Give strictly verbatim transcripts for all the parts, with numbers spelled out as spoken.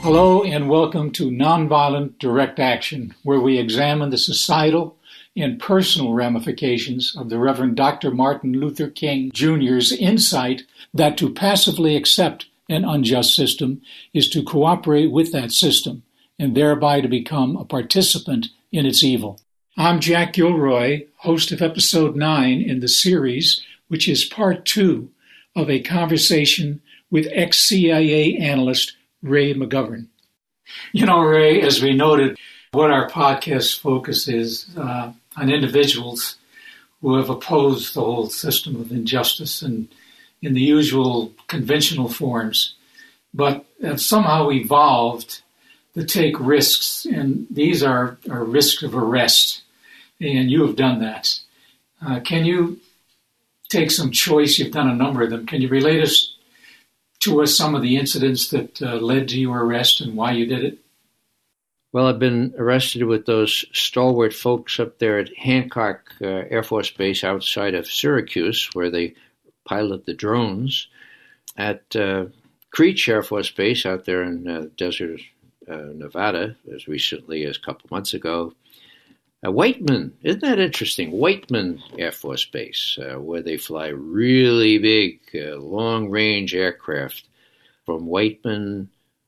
Hello and welcome to Nonviolent Direct Action, where we examine the societal and personal ramifications of the Reverend Doctor Martin Luther King Junior's insight that to passively accept an unjust system is to cooperate with that system and thereby to become a participant in its evil. I'm Jack Gilroy, host of episode nine in the series, which is part two of a conversation with ex-C I A analyst Ray McGovern. You know, Ray, as we noted, what our podcast focus is uh, on individuals who have opposed the whole system of injustice and in the usual conventional forms, but have somehow evolved to take risks, and these are, are risks of arrest, and you have done that. Uh, can you take some choice? You've done a number of them. Can you relate us to us some of the incidents that uh, led to your arrest and why you did it? Well, I've been arrested with those stalwart folks up there at Hancock uh, Air Force Base outside of Syracuse, where they pilot the drones, at uh, Creech Air Force Base out there in uh, Desert, uh, Nevada, as recently as a couple months ago. Uh, Whiteman, isn't that interesting? Whiteman Air Force Base, uh, where they fly really big, uh, long-range aircraft from Whiteman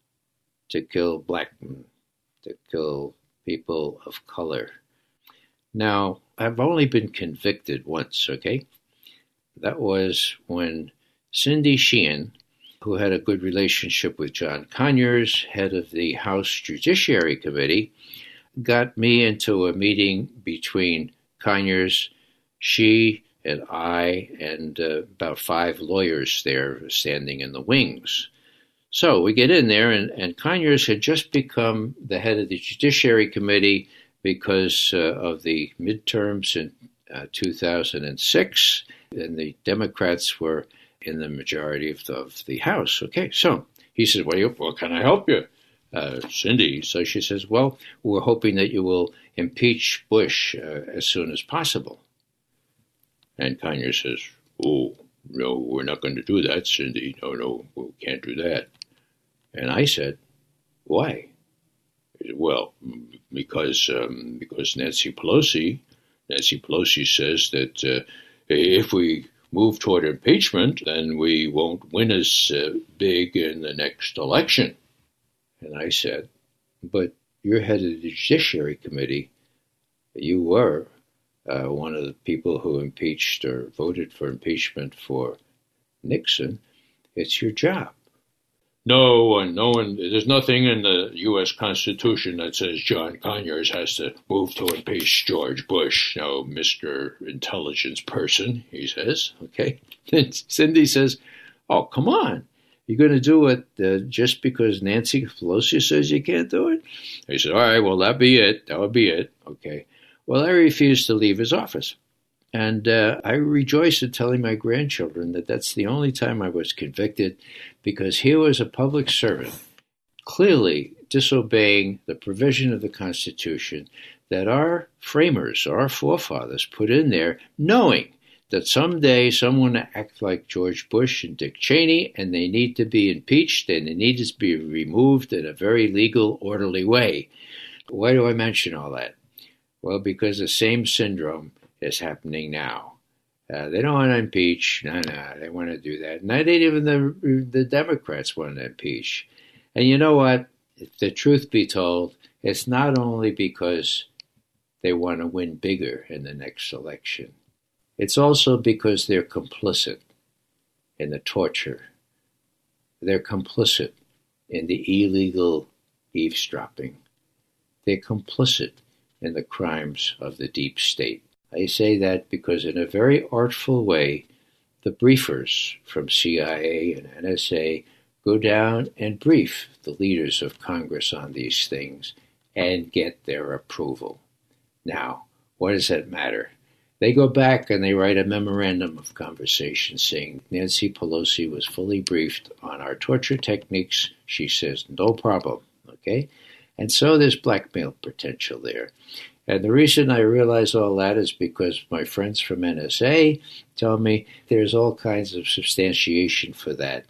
to kill black men, to kill people of color. Now, I've only been convicted once, okay? That was when Cindy Sheehan, who had a good relationship with John Conyers, head of the House Judiciary Committee, got me into a meeting between Conyers, she, and I, and uh, about five lawyers there standing in the wings. So we get in there, and, and Conyers had just become the head of the Judiciary Committee because uh, of the midterms in uh, two thousand six, and the Democrats were in the majority of the, of the House. Okay, so he says, well, you, what can I help you? Uh, Cindy. So she says, well, we're hoping that you will impeach Bush uh, as soon as possible. And Conyers says, oh, no, we're not going to do that, Cindy. No, no, we can't do that. And I said, why? He said, well, because um, because Nancy Pelosi, Nancy Pelosi says that uh, if we move toward impeachment, then we won't win as uh, big in the next election. And I said, but you're head of the Judiciary Committee. You were uh, one of the people who impeached or voted for impeachment for Nixon. It's your job. No one, no one, there's nothing in the U S Constitution that says John Conyers has to move to impeach George Bush. No, Mister Intelligence Person, he says. Okay. Then Cindy says, oh, come on. You're going to do it uh, just because Nancy Pelosi says you can't do it? He said, all right, well, that'll be it. That'll be it. Okay. Well, I refused to leave his office. And uh, I rejoice in telling my grandchildren that that's the only time I was convicted, because here was a public servant clearly disobeying the provision of the Constitution that our framers, our forefathers, put in there, knowing that someday someone will act like George Bush and Dick Cheney, and they need to be impeached, and they need to be removed in a very legal, orderly way. Why do I mention all that? Well, because the same syndrome is happening now. Uh, they don't want to impeach. No, no, they want to do that. Not even the, the Democrats want to impeach. And you know what? If the truth be told, it's not only because they want to win bigger in the next election. It's also because they're complicit in the torture. They're complicit in the illegal eavesdropping. They're complicit in the crimes of the deep state. I say that because in a very artful way, the briefers from C I A and N S A go down and brief the leaders of Congress on these things and get their approval. Now, what does that matter? They go back and they write a memorandum of conversation saying Nancy Pelosi was fully briefed on our torture techniques. She says, no problem, okay? And so there's blackmail potential there. And the reason I realize all that is because my friends from N S A tell me there's all kinds of substantiation for that.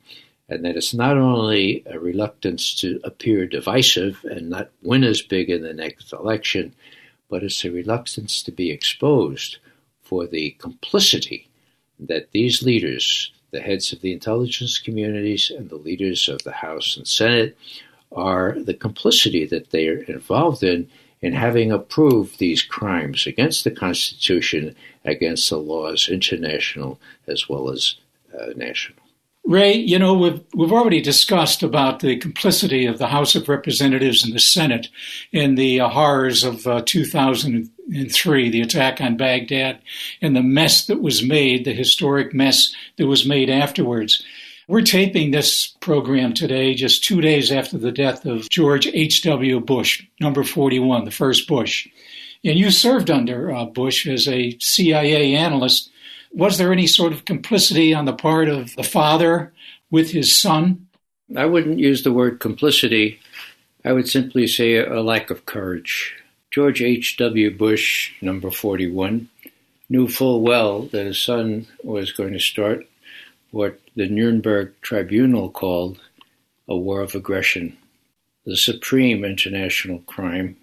and that it's not only a reluctance to appear divisive and not win as big in the next election, but it's a reluctance to be exposed for the complicity that these leaders, the heads of the intelligence communities and the leaders of the House and Senate, are the complicity that they are involved in in having approved these crimes against the Constitution, against the laws, international as well as uh, national. Ray, you know, we've, we've already discussed about the complicity of the House of Representatives and the Senate in the uh, horrors of uh, two thousand three, the attack on Baghdad, and the mess that was made, the historic mess that was made afterwards. We're taping this program today just two days after the death of George H W. Bush, number forty-one, the first Bush. And you served under uh, Bush as a C I A analyst. Was there any sort of complicity on the part of the father with his son? I wouldn't use the word complicity. I would simply say a lack of courage. George H W. Bush, number forty-one, knew full well that his son was going to start what the Nuremberg Tribunal called a war of aggression, the supreme international crime.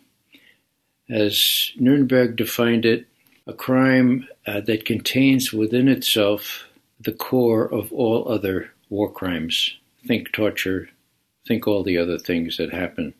As Nuremberg defined it, a crime uh, that contains within itself the core of all other war crimes. Think torture, think all the other things that happen.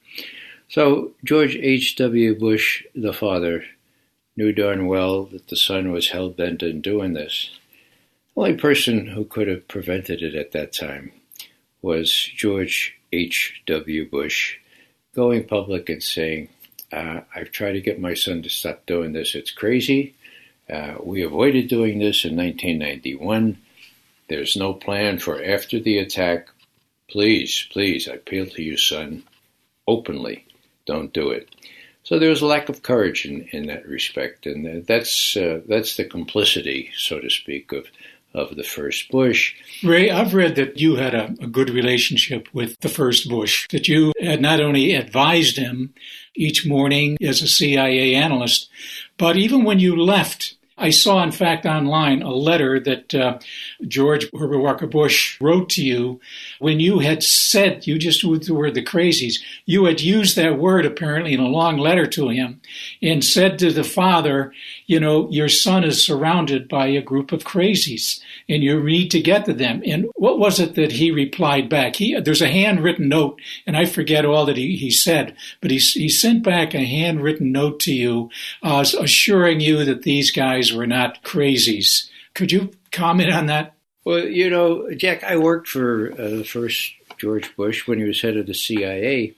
So George H W. Bush, the father, knew darn well that the son was hell-bent on doing this. The only person who could have prevented it at that time was George H W. Bush, going public and saying, uh, I've tried to get my son to stop doing this. It's crazy. Uh, we avoided doing this in nineteen ninety-one. There's no plan for after the attack. Please, please, I appeal to you, son, openly, don't do it. So there was a lack of courage in, in that respect, and that's uh, that's the complicity, so to speak, of of the first Bush. Ray, I've read that you had a, a good relationship with the first Bush, that you had not only advised him each morning as a C I A analyst, but even when you left, I saw, in fact, online a letter that uh, George Herbert Walker Bush wrote to you when you had said, you just used the word the crazies, you had used that word apparently in a long letter to him and said to the father, you know, your son is surrounded by a group of crazies and you need to get to them. And what was it that he replied back? He, there's a handwritten note, and I forget all that he, he said, but he, he sent back a handwritten note to you uh, assuring you that these guys were not crazies. Could you comment on that? Well, you know, Jack, I worked for uh, the first George Bush when he was head of the C I A.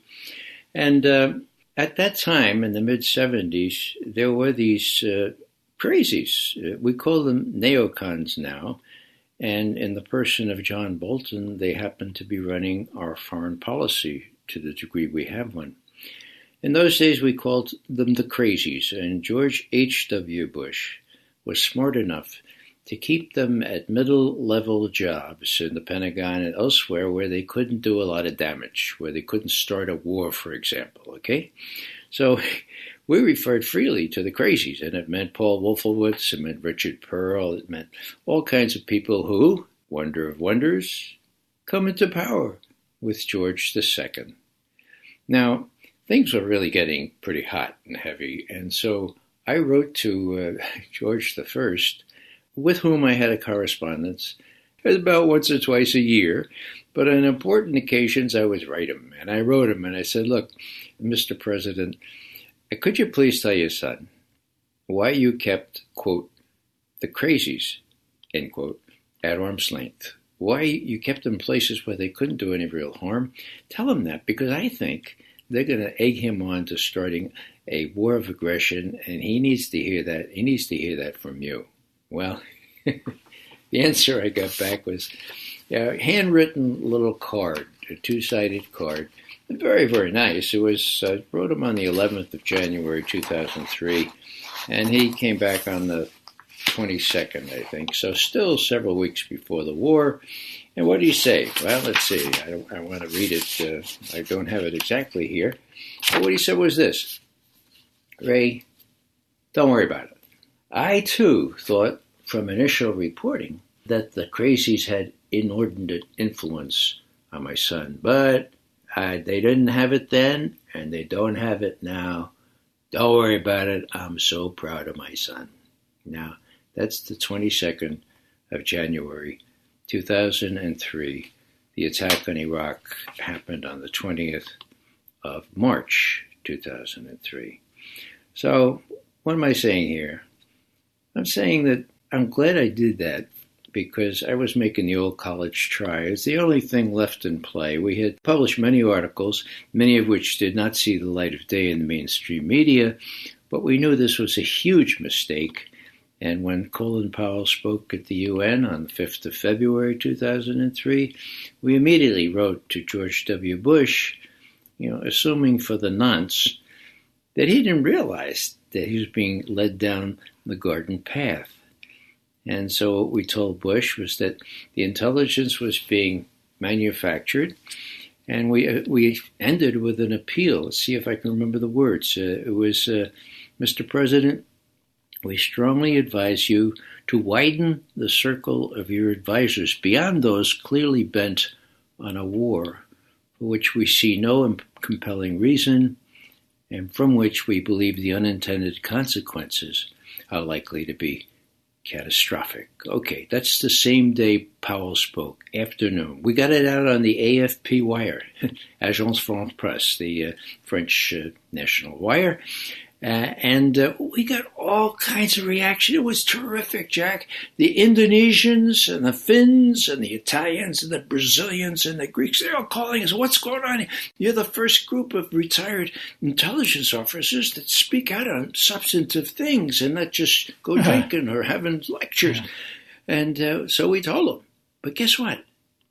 And uh, at that time, in the mid-seventies, there were these uh, crazies. We call them neocons now. And in the person of John Bolton, they happen to be running our foreign policy to the degree we have one. In those days, we called them the crazies. And George H W. Bush was smart enough to keep them at middle-level jobs in the Pentagon and elsewhere where they couldn't do a lot of damage, where they couldn't start a war, for example, okay? So we referred freely to the crazies, and it meant Paul Wolfowitz, it meant Richard Pearl, it meant all kinds of people who, wonder of wonders, come into power with George the Second. Now, things were really getting pretty hot and heavy, and so I wrote to uh, George the First, with whom I had a correspondence about once or twice a year, but on important occasions I would write him, and I wrote him, and I said, look, Mister President, could you please tell your son why you kept, quote, the crazies, end quote, at arm's length? Why you kept them places where they couldn't do any real harm? Tell him that, because I think they're going to egg him on to starting a war of aggression, and he needs to hear that. He needs to hear that from you. Well, the answer I got back was a handwritten little card, a two-sided card. Very, very nice. It was, I wrote him on the eleventh of January, two thousand three, and he came back on the twenty-second, I think. So still several weeks before the war. And what do you say? Well, let's see. I, don't, I want to read it. Uh, I don't have it exactly here. But what he said was this: Ray, don't worry about it. I, too, thought from initial reporting that the crazies had inordinate influence on my son. But uh, they didn't have it then, and they don't have it now. Don't worry about it. I'm so proud of my son. Now, that's the twenty-second of January, two thousand three. The attack on Iraq happened on the twentieth of March, two thousand three. So, what am I saying here? I'm saying that I'm glad I did that because I was making the old college try. It's the only thing left in play. We had published many articles, many of which did not see the light of day in the mainstream media, but we knew this was a huge mistake. And when Colin Powell spoke at the U N on the fifth of February, two thousand three, we immediately wrote to George W. Bush, you know, assuming for the nonce that he didn't realize that he was being led down the garden path. And so what we told Bush was that the intelligence was being manufactured, and we uh, we ended with an appeal. Let's see if I can remember the words. Uh, it was, uh, Mister President, we strongly advise you to widen the circle of your advisors beyond those clearly bent on a war for which we see no compelling reason and from which we believe the unintended consequences are likely to be catastrophic. Okay, that's the same day Powell spoke, afternoon. We got it out on the A F P wire, Agence France-Presse, the uh, French uh, national wire. Uh, and uh, we got all kinds of reaction. It was terrific, Jack. The Indonesians and the Finns and the Italians and the Brazilians and the Greeks, they're all calling us, what's going on? You're the first group of retired intelligence officers that speak out on substantive things and not just go drinking or having lectures. Yeah. And uh, so we told them. But guess what?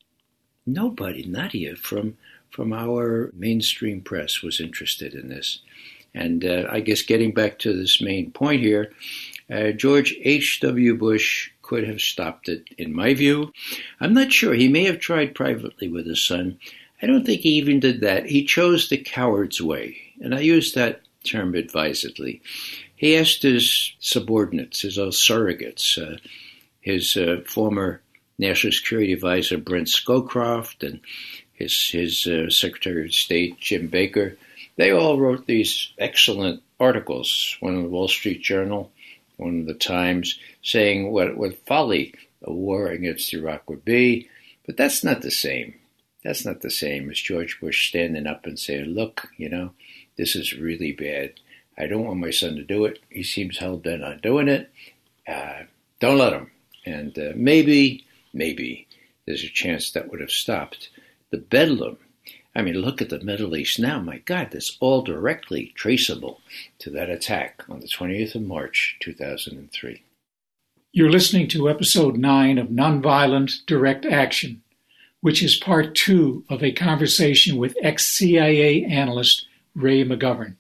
Nobody, Nadia, from, from our mainstream press was interested in this. And uh, I guess getting back to this main point here, uh, George H W. Bush could have stopped it, in my view. I'm not sure. He may have tried privately with his son. I don't think he even did that. He chose the coward's way, and I use that term advisedly. He asked his subordinates, his old surrogates, uh, his uh, former National Security Advisor Brent Scowcroft and his, his uh, Secretary of State Jim Baker. They all wrote these excellent articles, one in the Wall Street Journal, one in the Times, saying what, what folly a war against Iraq would be. But that's not the same. That's not the same as George Bush standing up and saying, look, you know, this is really bad. I don't want my son to do it. He seems hell-bent on doing it. Uh, don't let him. And uh, maybe, maybe there's a chance that would have stopped the bedlam. I mean, look at the Middle East now. My God, that's all directly traceable to that attack on the twentieth of March, two thousand three. You're listening to episode nine of Nonviolent Direct Action, which is part two of a conversation with ex-C I A analyst Ray McGovern.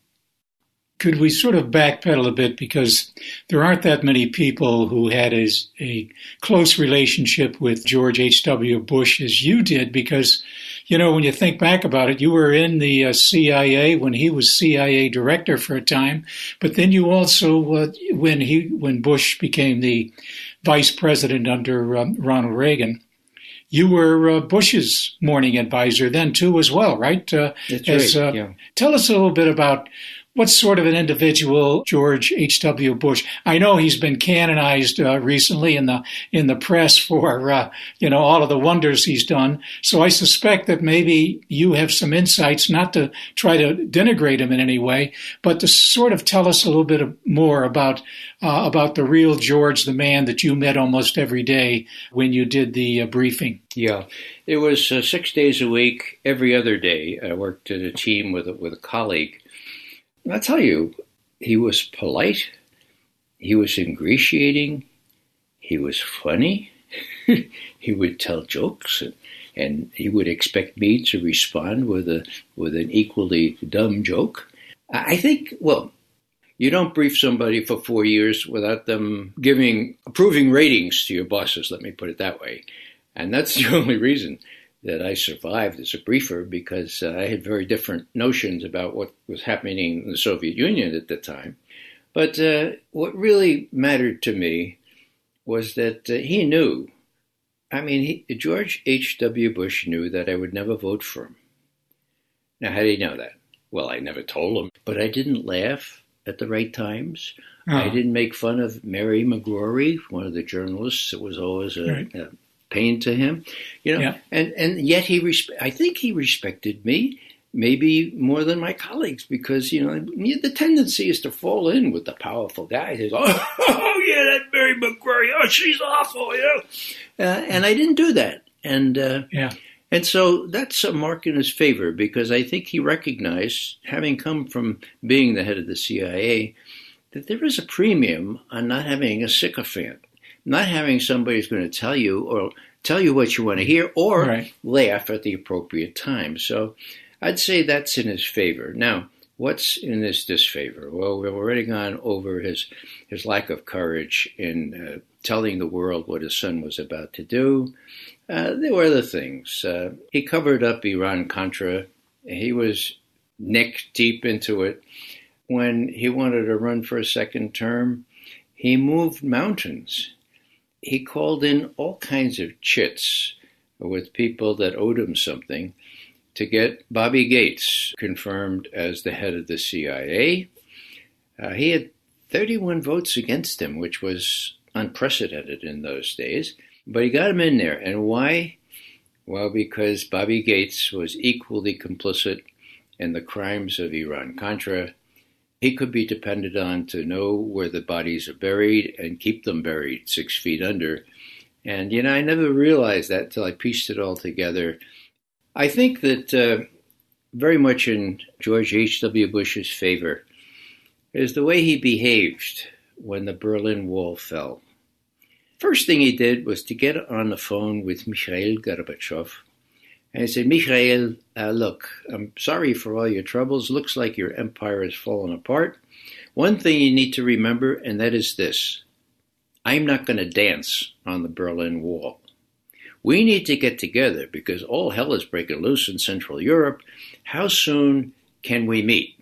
Could we sort of backpedal a bit, because there aren't that many people who had a, a close relationship with George H W. Bush as you did, because, you know, when you think back about it, you were in the uh, C I A when he was C I A director for a time, but then you also, uh, when he when Bush became the vice president under um, Ronald Reagan, you were uh, Bush's morning advisor then too as well, right? Uh, That's as, right, uh, yeah. Tell us a little bit about what sort of an individual George H W. Bush? I know he's been canonized uh, recently in the in the press for uh, you know all of the wonders he's done. So I suspect that maybe you have some insights, not to try to denigrate him in any way, but to sort of tell us a little bit more about uh, about the real George, the man that you met almost every day when you did the uh, briefing. Yeah, it was uh, six days a week, every other day. I worked in a team with a, with a colleague. I'll tell you, he was polite, he was ingratiating, he was funny, he would tell jokes, and, and he would expect me to respond with a with an equally dumb joke. I think, well, you don't brief somebody for four years without them giving approving ratings to your bosses, let me put it that way. And that's the only reason that I survived as a briefer, because uh, I had very different notions about what was happening in the Soviet Union at the time. But uh, what really mattered to me was that uh, he knew I mean, he, George H W. Bush knew that I would never vote for him. Now, how did he know that? Well, I never told him, but I didn't laugh at the right times. Oh. I didn't make fun of Mary McGrory, one of the journalists. It was always a, right. a pain to him, you know. Yeah. And and yet he, respe- I think he respected me, maybe more than my colleagues, because you know the tendency is to fall in with the powerful guy. He says, "Oh, oh yeah, that Mary McGrory, oh she's awful," you know. Uh, and I didn't do that, and uh, yeah. And so that's a mark in his favor, because I think he recognized, having come from being the head of the C I A, that there is a premium on not having a sycophant, not having somebody who's going to tell you or tell you what you want to hear or right. laugh at the appropriate time. So I'd say that's in his favor. Now, what's in his disfavor? Well, we've already gone over his, his lack of courage in uh, telling the world what his son was about to do. Uh, there were other things. Uh, he covered up Iran-Contra. He was neck deep into it. When he wanted to run for a second term, he moved mountains. He called in all kinds of chits with people that owed him something to get Bobby Gates confirmed as the head of the C I A. Uh, he had thirty-one votes against him, which was unprecedented in those days. But he got him in there. And why? Well, because Bobby Gates was equally complicit in the crimes of Iran-Contra. He could be depended on to know where the bodies are buried and keep them buried six feet under. And, you know, I never realized that until I pieced it all together. I think that uh, very much in George H W. Bush's favor is the way he behaved when the Berlin Wall fell. First thing he did was to get on the phone with Mikhail Gorbachev. And he said, Mikhail, uh, look, I'm sorry for all your troubles. Looks like your empire has fallen apart. One thing you need to remember, and that is this. I'm not going to dance on the Berlin Wall. We need to get together because all hell is breaking loose in Central Europe. How soon can we meet?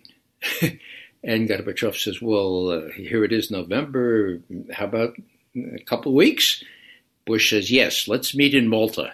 And Gorbachev says, well, uh, here it is November. How about a couple of weeks? Bush says, yes, let's meet in Malta.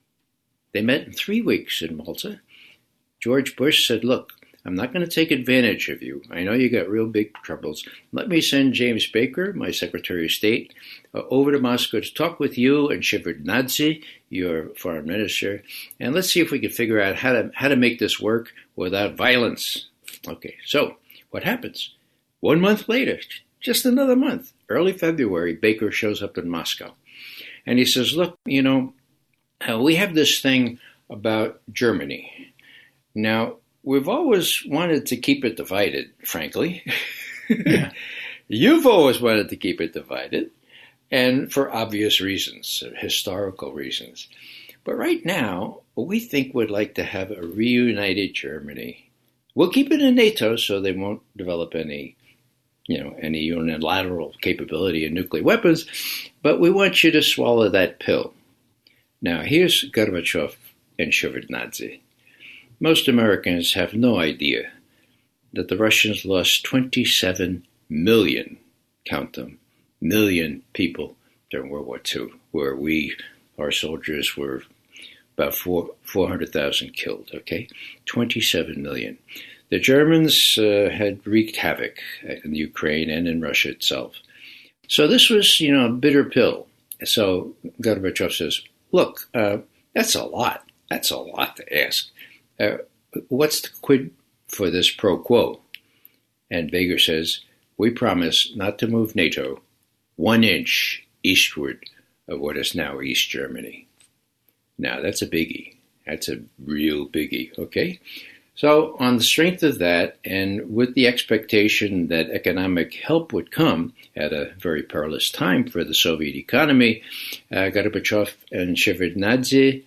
They met in three weeks in Malta. George Bush said, look, I'm not going to take advantage of you. I know you got real big troubles. Let me send James Baker, my Secretary of State, uh, over to Moscow to talk with you and Shevardnadze, your foreign minister, and let's see if we can figure out how to how to make this work without violence. Okay, so what happens? One month later, just another month, early February, Baker shows up in Moscow. And he says, look, you know, uh, we have this thing about Germany. Now, we've always wanted to keep it divided, frankly. Yeah. You've always wanted to keep it divided, and for obvious reasons, historical reasons. But right now, we think we'd like to have a reunited Germany. We'll keep it in NATO so they won't develop any, you know, any unilateral capability in nuclear weapons, but we want you to swallow that pill. Now, here's Gorbachev and Shevardnadze. Most Americans have no idea that the Russians lost twenty-seven million, count them, million people during World War Two, where we, our soldiers, were about four, 400,000 killed, okay? twenty-seven million. The Germans uh, had wreaked havoc in Ukraine and in Russia itself. So this was, you know, a bitter pill. So Gorbachev says, look, uh, that's a lot. That's a lot to ask. Uh, what's the quid for this pro quo? And Baker says, we promise not to move NATO one inch eastward of what is now East Germany. Now, that's a biggie. That's a real biggie, okay? So on the strength of that, and with the expectation that economic help would come at a very perilous time for the Soviet economy, uh, Gorbachev and Shevardnadze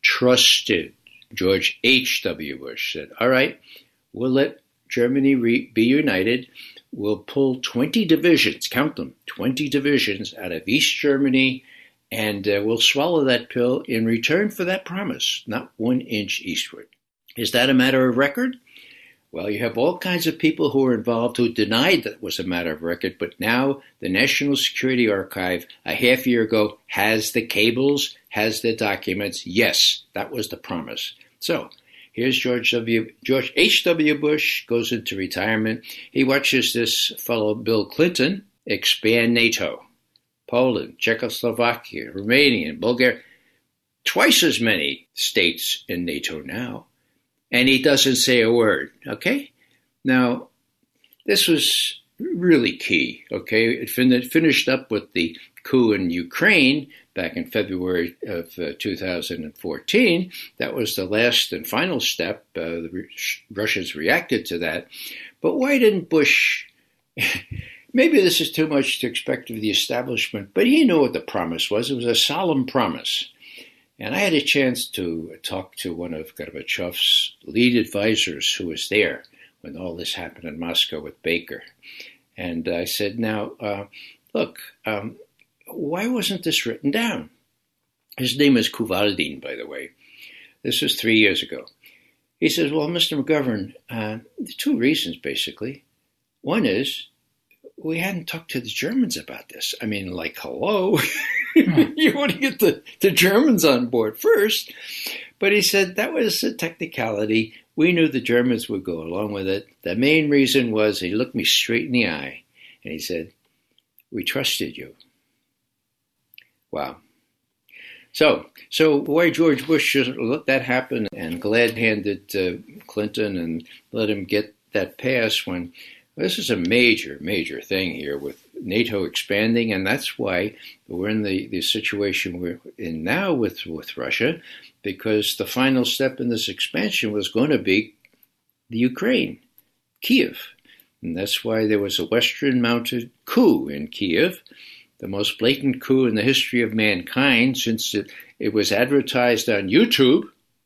trusted George H W. Bush, said, all right, we'll let Germany re- be united. We'll pull twenty divisions, count them, twenty divisions out of East Germany, and uh, we'll swallow that pill in return for that promise, not one inch eastward. Is that a matter of record? Well, you have all kinds of people who were involved who denied that it was a matter of record, but now the National Security Archive, a half year ago, has the cables, has the documents. Yes, that was the promise. So here's George W. George H W. Bush goes into retirement. He watches this fellow Bill Clinton expand NATO. Poland, Czechoslovakia, Romania, and Bulgaria. Twice as many states in NATO now. And he doesn't say a word, okay? Now, this was really key, okay? It fin- finished up with the coup in Ukraine back in February of uh, two thousand fourteen. That was the last and final step. Uh, the Re- Russians reacted to that. But why didn't Bush... Maybe this is too much to expect of the establishment, but he knew what the promise was. It was a solemn promise. And I had a chance to talk to one of Gorbachev's lead advisors who was there when all this happened in Moscow with Baker. And I said, now, uh, look, um, why wasn't this written down? His name is Kuvaldin, by the way. This was three years ago. He says, well, Mister McGovern, uh, two reasons, basically. One is we hadn't talked to the Germans about this. I mean, like, hello. You want to get the, the Germans on board first. But he said that was a technicality. We knew the Germans would go along with it. The main reason was he looked me straight in the eye and he said, we trusted you. Wow. So, so why George Bush just let that happen and glad-handed uh, Clinton and let him get that pass when this is a major, major thing here with NATO expanding, and that's why we're in the, the situation we're in now with, with Russia, because the final step in this expansion was going to be the Ukraine, Kiev. And that's why there was a Western-mounted coup in Kiev, the most blatant coup in the history of mankind since it, it was advertised on YouTube,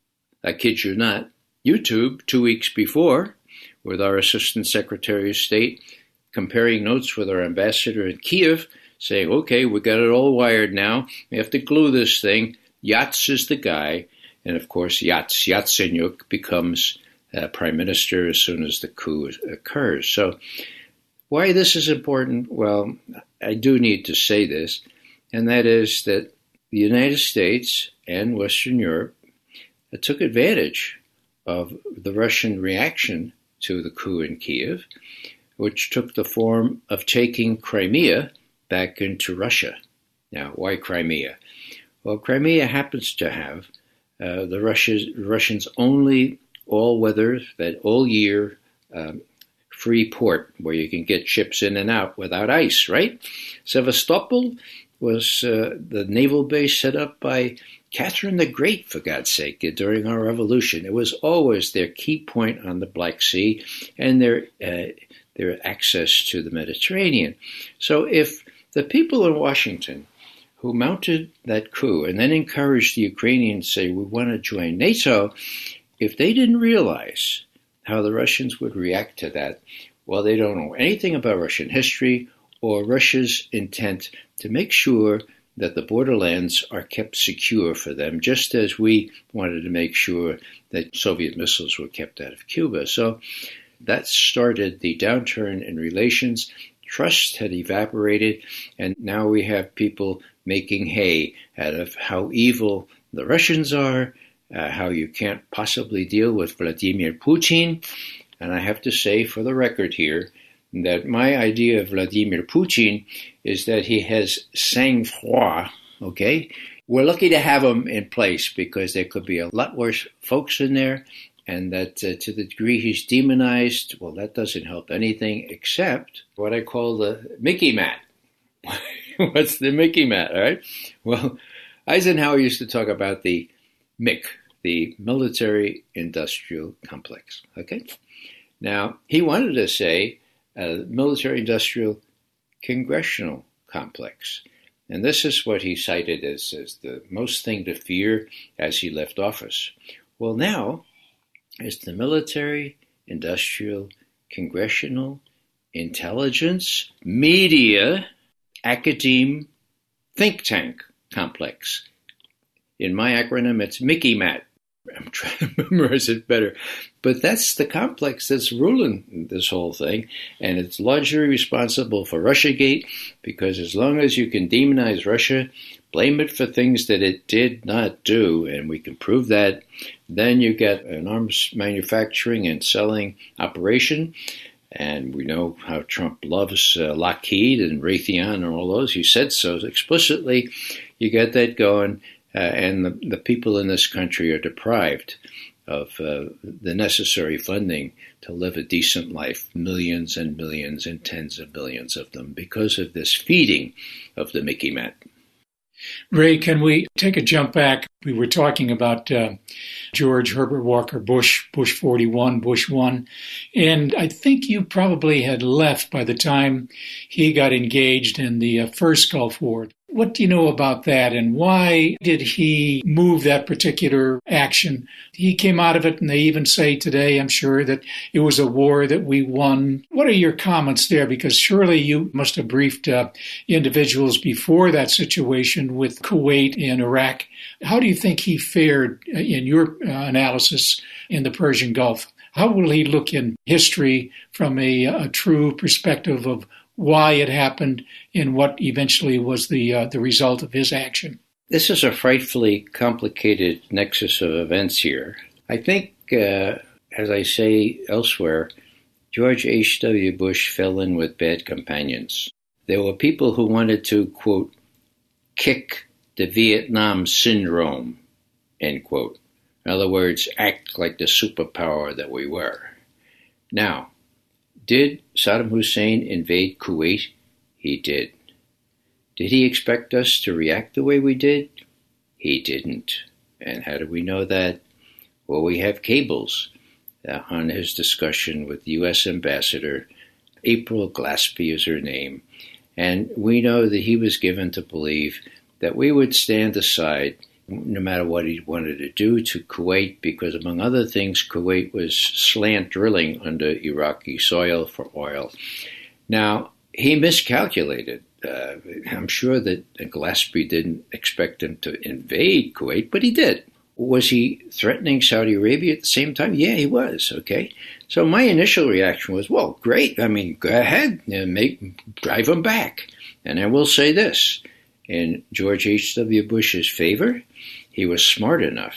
I kid you not, YouTube two weeks before, with our Assistant Secretary of State comparing notes with our ambassador in Kiev, saying, okay, we got it all wired now. We have to glue this thing. Yats is the guy. And, of course, Yats, Yatsenyuk becomes uh, prime minister as soon as the coup occurs. So why this is important? Well, I do need to say this, and that is that the United States and Western Europe uh, took advantage of the Russian reaction to the coup in Kiev, which took the form of taking Crimea back into Russia. Now, why Crimea? Well, Crimea happens to have uh, the Russia's, Russians' only all-weather, that all-year um, free port where you can get ships in and out without ice, right? Sevastopol was uh, the naval base set up by Catherine the Great, for God's sake, during our revolution. It was always their key point on the Black Sea and their uh, their access to the Mediterranean. So if the people in Washington who mounted that coup and then encouraged the Ukrainians to say, we want to join NATO, if they didn't realize how the Russians would react to that, well, they don't know anything about Russian history or Russia's intent to make sure that the borderlands are kept secure for them, just as we wanted to make sure that Soviet missiles were kept out of Cuba. So that started the downturn in relations. Trust had evaporated, and now we have people making hay out of how evil the Russians are, uh, how you can't possibly deal with Vladimir Putin. And I have to say, for the record here, that my idea of Vladimir Putin is that he has sang-froid, okay? We're lucky to have him in place because there could be a lot worse folks in there, and that uh, to the degree he's demonized, well, that doesn't help anything except what I call the Mickey Mat. What's the Mickey Mat, all right? Well, Eisenhower used to talk about the M I C, the Military-Industrial Complex, okay? Now, he wanted to say uh, Military-Industrial Congressional Complex. And this is what he cited as, as the most thing to fear as he left office. Well, now, it's the Military, Industrial, Congressional, Intelligence, Media, Academe, Think Tank Complex. In my acronym, it's Mickey Mat. I'm trying to memorize it better. But that's the complex that's ruling this whole thing. And it's largely responsible for Russiagate, because as long as you can demonize Russia, blame it for things that it did not do, and we can prove that, then you get an arms manufacturing and selling operation. And we know how Trump loves uh, Lockheed and Raytheon and all those. He said so explicitly. You get that going, uh, and the, the people in this country are deprived of uh, the necessary funding to live a decent life, millions and millions and tens of millions of them, because of this feeding of the Mickey Mat. Ray, can we take a jump back? We were talking about uh, George Herbert Walker Bush, Bush forty-one, Bush one, and I think you probably had left by the time he got engaged in the uh, first Gulf War. What do you know about that, and why did he move that particular action? He came out of it, and they even say today, I'm sure, that it was a war that we won. What are your comments there? Because surely you must have briefed uh, individuals before that situation with Kuwait and Iraq. How do you think he fared in your uh, analysis in the Persian Gulf? How will he look in history from a, a true perspective of why it happened and what eventually was the uh, the result of his action? This is a frightfully complicated nexus of events here. I think, uh, as I say elsewhere, George H W. Bush fell in with bad companions. There were people who wanted to, quote, kick the Vietnam syndrome, end quote. In other words, act like the superpower that we were. Now, did Saddam Hussein invade Kuwait? He did. Did he expect us to react the way we did? He didn't. And how do we know that? Well, we have cables uh, on his discussion with the U S ambassador. April Glaspie is her name. And we know that he was given to believe that we would stand aside no matter what he wanted to do to Kuwait, because among other things, Kuwait was slant drilling under Iraqi soil for oil. Now, he miscalculated. Uh, I'm sure that Glaspie didn't expect him to invade Kuwait, but he did. Was he threatening Saudi Arabia at the same time? Yeah, he was, okay? So my initial reaction was, well, great. I mean, go ahead and make, drive him back. And I will say this, in George H W. Bush's favor, he was smart enough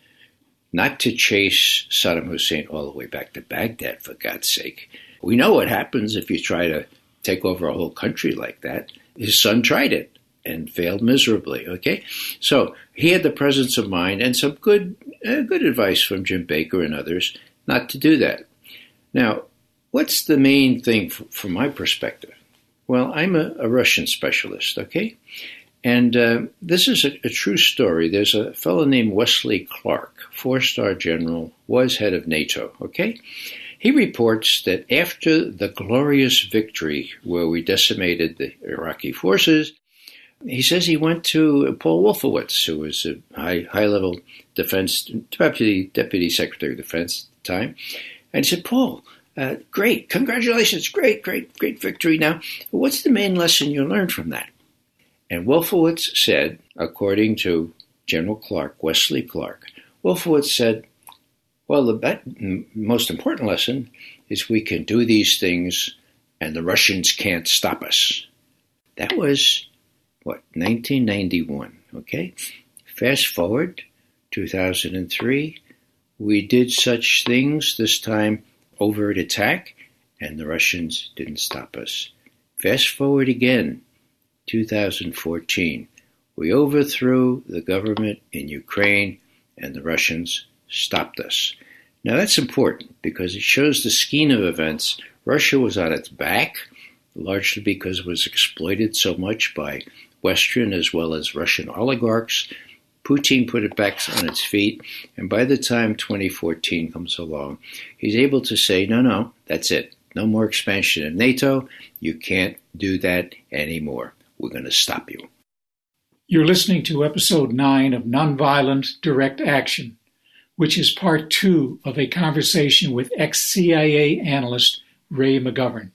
not to chase Saddam Hussein all the way back to Baghdad, for God's sake. We know what happens if you try to take over a whole country like that. His son tried it and failed miserably, okay? So he had the presence of mind and some good uh, good advice from Jim Baker and others not to do that. Now, what's the main thing f- from my perspective? Well, I'm a, a Russian specialist, okay? And uh, this is a, a true story. There's a fellow named Wesley Clark, four-star general, was head of NATO, okay? He reports that after the glorious victory where we decimated the Iraqi forces, he says he went to Paul Wolfowitz, who was a high, high-level defense, deputy, deputy secretary of defense at the time, and he said, Paul, uh, great, congratulations, great, great, great victory. Now, what's the main lesson you learned from that? And Wolfowitz said, according to General Clark, Wesley Clark, Wolfowitz said, well, the that, most important lesson is we can do these things and the Russians can't stop us. That was, what, nineteen ninety-one, okay? Fast forward, two thousand three, we did such things, this time overt attack, and the Russians didn't stop us. Fast forward again, two thousand fourteen, we overthrew the government in Ukraine and the Russians stopped us. Now that's important because it shows the scheme of events. Russia was on its back, largely because it was exploited so much by Western as well as Russian oligarchs. Putin put it back on its feet, and by the time twenty fourteen comes along, he's able to say, no, no, that's it. No more expansion of NATO. You can't do that anymore. We're going to stop you. You're listening to episode nine of Nonviolent Direct Action, which is part two of a conversation with ex-C I A analyst Ray McGovern.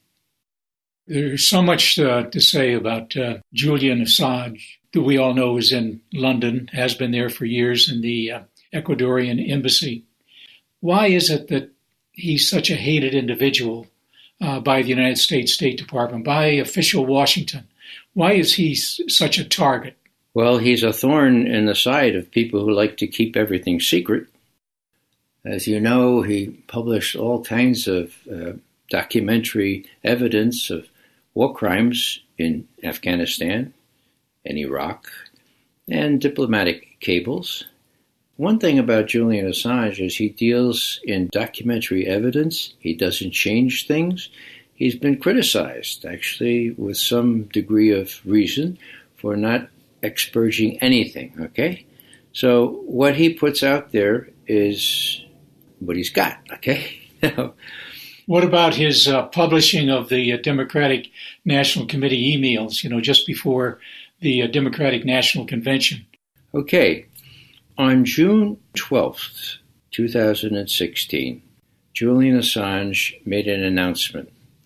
There's so much uh, to say about uh, Julian Assange, that we all know is in London, has been there for years in the uh, Ecuadorian embassy. Why is it that he's such a hated individual uh, by the United States State Department, by official Washington? Why is he s- such a target? Well, he's a thorn in the side of people who like to keep everything secret. As you know, he published all kinds of uh, documentary evidence of war crimes in Afghanistan and Iraq, and diplomatic cables. One thing about Julian Assange is he deals in documentary evidence. He doesn't change things. He's been criticized, actually, with some degree of reason, for not expurging anything, okay? So what he puts out there is what he's got, okay? What about his uh, publishing of the uh, Democratic National Committee emails, you know, just before the uh, Democratic National Convention? Okay. On June twelfth, twenty sixteen, Julian Assange made an announcement.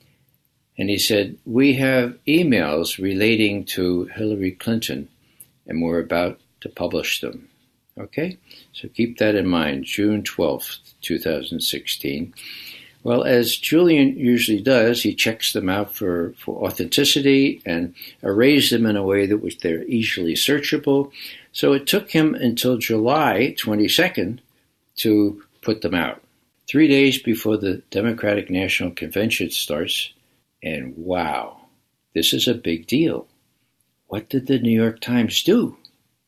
And he said, we have emails relating to Hillary Clinton, and we're about to publish them. Okay? So keep that in mind, June twelfth, twenty sixteen. Well, as Julian usually does, he checks them out for, for authenticity and arrays them in a way that which they're easily searchable. So it took him until July twenty-second to put them out. Three days before the Democratic National Convention starts. And wow, this is a big deal. What did the New York Times do?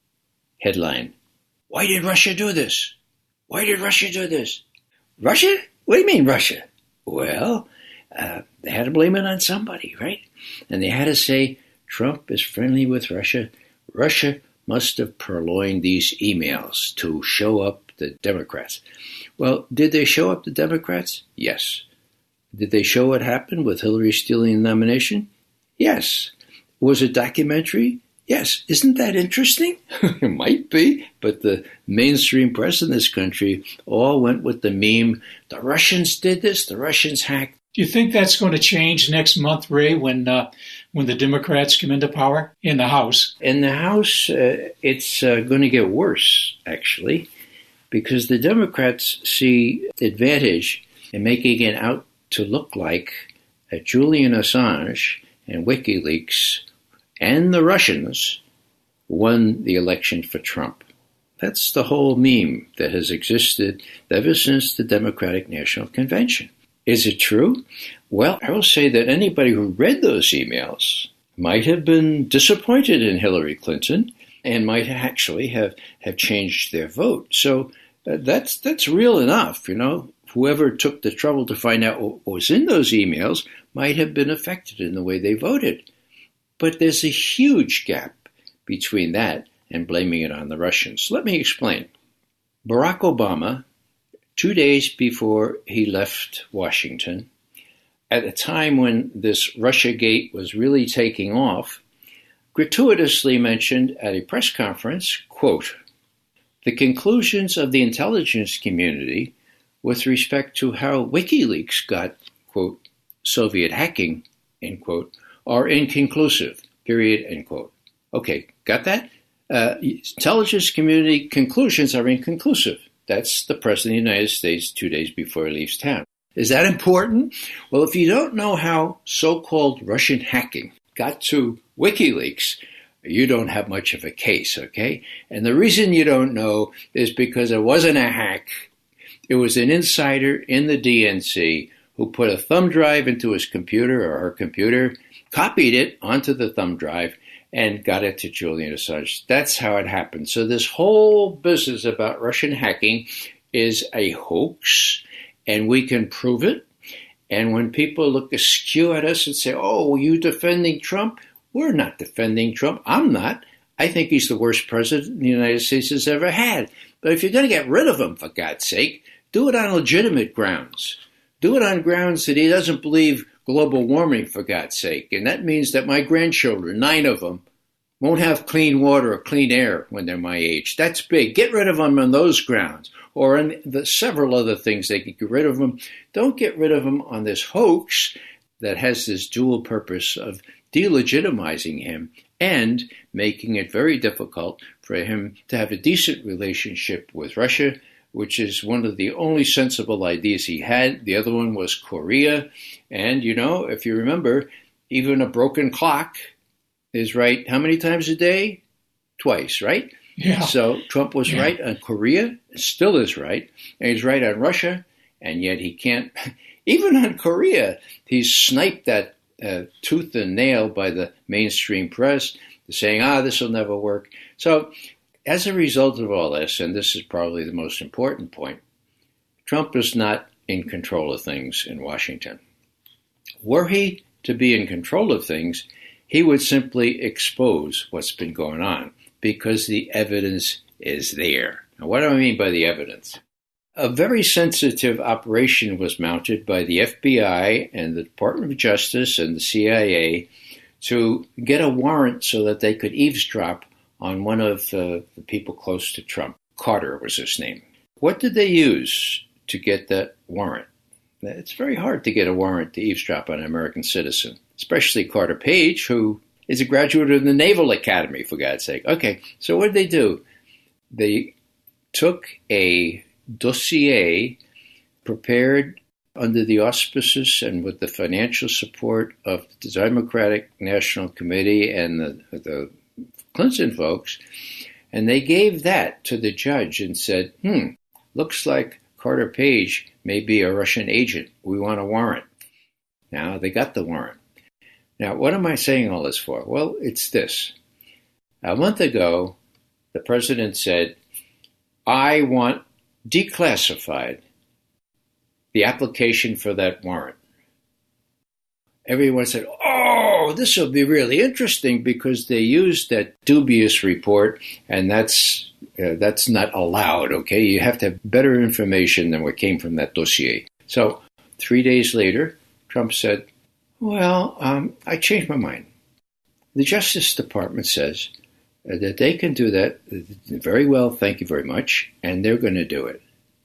Headline, why did Russia do this? Why did Russia do this? Russia? What do you mean Russia? Well, uh, they had to blame it on somebody, right? And they had to say, Trump is friendly with Russia. Russia must have purloined these emails to show up the Democrats. Well, did they show up the Democrats? Yes. Did they show what happened with Hillary stealing the nomination? Yes. Was it documentary? Yes. Isn't that interesting? It might be, but the mainstream press in this country all went with the meme, the Russians did this, the Russians hacked. Do you think that's going to change next month, Ray, when uh, when the Democrats come into power in the House? In the House, uh, it's uh, going to get worse, actually, because the Democrats see advantage in making it out to look like uh, Julian Assange and WikiLeaks and the Russians won the election for Trump. That's the whole meme that has existed ever since the Democratic National Convention. Is it true? Well, I will say that anybody who read those emails might have been disappointed in Hillary Clinton and might actually have, have changed their vote. So uh, that's that's real enough, you know. Whoever took the trouble to find out what was in those emails might have been affected in the way they voted. But there's a huge gap between that and blaming it on the Russians. Let me explain. Barack Obama, two days before he left Washington, at a time when this Russiagate was really taking off, gratuitously mentioned at a press conference, quote, the conclusions of the intelligence community with respect to how WikiLeaks got, quote, Soviet hacking, end quote, are inconclusive, period, end quote. Okay, got that? Uh, intelligence community conclusions are inconclusive. That's the President of the United States two days before he leaves town. Is that important? Well, if you don't know how so-called Russian hacking got to WikiLeaks, you don't have much of a case, okay? And the reason you don't know is because it wasn't a hack. It was an insider in the D N C who put a thumb drive into his computer or her computer, copied it onto the thumb drive, and got it to Julian Assange. That's how it happened. So this whole business about Russian hacking is a hoax, and we can prove it. And when people look askew at us and say, oh, are you defending Trump? We're not defending Trump. I'm not. I think he's the worst president the United States has ever had. But if you're going to get rid of him, for God's sake, do it on legitimate grounds. Do it on grounds that he doesn't believe global warming, for God's sake. And that means that my grandchildren, nine of them, won't have clean water or clean air when they're my age. That's big. Get rid of them on those grounds. Or on the several other things they could get rid of them. Don't get rid of them on this hoax that has this dual purpose of delegitimizing him and making it very difficult for him to have a decent relationship with Russia, which is one of the only sensible ideas he had. The other one was Korea. And, you know, if you remember, even a broken clock is right how many times a day? Twice, right? Yeah. So Trump was yeah. right on Korea, still is right, and he's right on Russia, and yet he can't. Even on Korea, he's sniped that uh, tooth and nail by the mainstream press, saying, ah, this will never work. So as a result of all this, and this is probably the most important point, Trump is not in control of things in Washington. Were he to be in control of things, he would simply expose what's been going on because the evidence is there. Now, what do I mean by the evidence? A very sensitive operation was mounted by the F B I and the Department of Justice and the C I A to get a warrant so that they could eavesdrop on one of uh, the people close to Trump. Carter was his name. What did they use to get that warrant? It's very hard to get a warrant to eavesdrop on an American citizen, especially Carter Page, who is a graduate of the Naval Academy, for God's sake. Okay, so what did they do? They took a dossier prepared under the auspices and with the financial support of the Democratic National Committee and the, the Clinton folks, and they gave that to the judge and said, hmm, looks like Carter Page may be a Russian agent. We want a warrant. Now, they got the warrant. Now, what am I saying all this for? Well, it's this. A month ago, the president said, I want declassified the application for that warrant. Everyone said, oh, this will be really interesting because they used that dubious report, and that's uh, that's not allowed, okay? You have to have better information than what came from that dossier. So three days later, Trump said, well, um, I changed my mind. The Justice Department says that they can do that very well, thank you very much, and they're going to do it.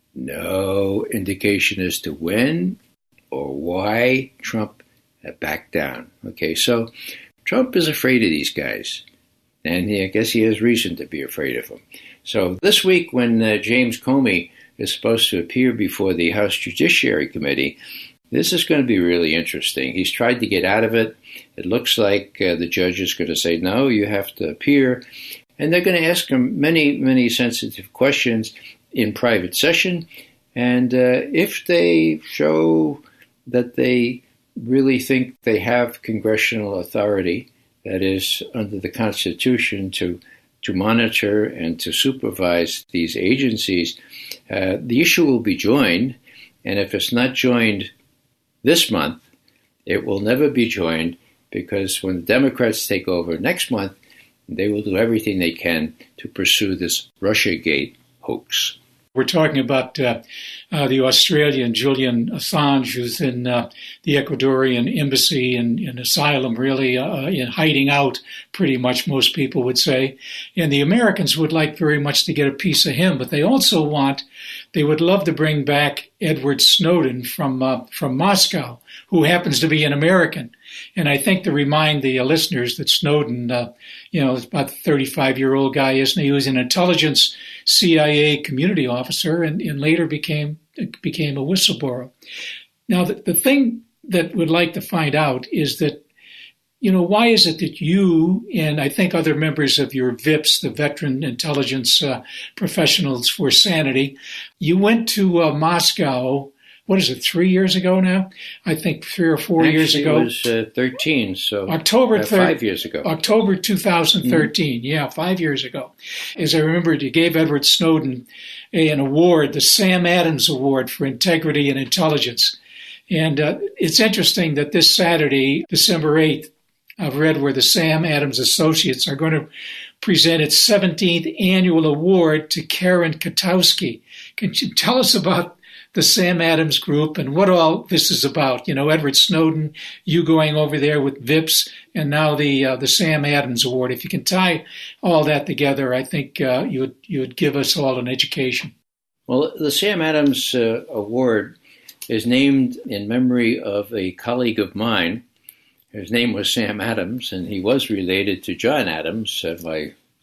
No indication as to when or why Trump backed down. Okay, so Trump is afraid of these guys, and he, I guess he has reason to be afraid of them. So this week when uh, James Comey is supposed to appear before the House Judiciary Committee, this is going to be really interesting. He's tried to get out of it. It looks like uh, the judge is going to say, no, you have to appear. And they're going to ask him many, many sensitive questions in private session. And uh, if they show that they really think they have congressional authority, that is, under the Constitution, to to monitor and to supervise these agencies, uh, the issue will be joined. And if it's not joined this month, it will never be joined, because when the Democrats take over next month, they will do everything they can to pursue this Russiagate hoax. We're talking about uh, uh, the Australian Julian Assange, who's in uh, the Ecuadorian embassy in, in asylum, really uh, in hiding out, pretty much, most people would say. And the Americans would like very much to get a piece of him, but they also want, they would love to bring back Edward Snowden from uh, from Moscow, who happens to be an American. And I think to remind the uh, listeners that Snowden, uh, you know, is about a thirty-five-year-old guy, isn't he? He was an intelligence C I A community officer and, and later became became a whistleblower. Now, the, the thing that we'd like to find out is that, you know, why is it that you and I think other members of your V I P S, the Veteran Intelligence uh, Professionals for Sanity, you went to uh, Moscow. What is it, three years ago now? I think three or four Actually, years ago. It was uh, thirteen, so October uh, third, five years ago. October twenty thirteen, mm-hmm. Yeah, five years ago. As I remembered, you gave Edward Snowden a, an award, the Sam Adams Award for Integrity and Intelligence. And uh, it's interesting that this Saturday, December eighth, I've read where the Sam Adams Associates are going to present its seventeenth annual award to Karen Katowski. Can you tell us about the Sam Adams Group and what all this is about? You know, Edward Snowden, you going over there with V I P S, and now the uh, the Sam Adams Award. If you can tie all that together, I think uh, you would you would give us all an education. Well, the Sam Adams uh, Award is named in memory of a colleague of mine. His name was Sam Adams, and he was related to John Adams, uh, my